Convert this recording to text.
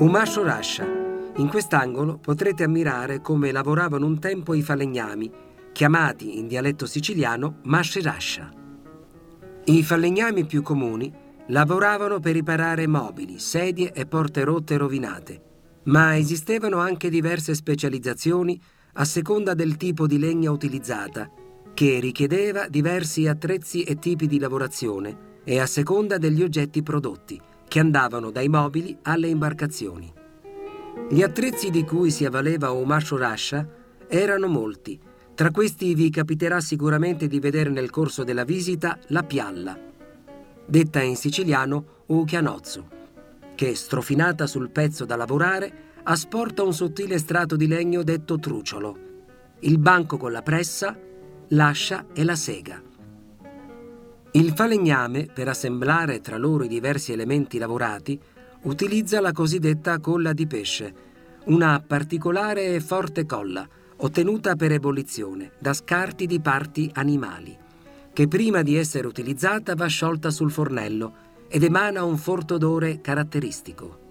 Umascio Rascia. In quest'angolo potrete ammirare come lavoravano un tempo i falegnami, chiamati in dialetto siciliano masce rascia. I falegnami più comuni lavoravano per riparare mobili, sedie e porte rotte e rovinate, ma esistevano anche diverse specializzazioni a seconda del tipo di legna utilizzata, che richiedeva diversi attrezzi e tipi di lavorazione e a seconda degli oggetti prodotti, che andavano dai mobili alle imbarcazioni. Gli attrezzi di cui si avvaleva Umascio Rascia erano molti. Tra questi vi capiterà sicuramente di vedere nel corso della visita la pialla, detta in siciliano uchianozzo, che, strofinata sul pezzo da lavorare, asporta un sottile strato di legno detto truciolo, il banco con la pressa, l'ascia e la sega. Il falegname, per assemblare tra loro i diversi elementi lavorati, utilizza la cosiddetta colla di pesce, una particolare e forte colla, ottenuta per ebollizione da scarti di parti animali, che prima di essere utilizzata va sciolta sul fornello ed emana un forte odore caratteristico.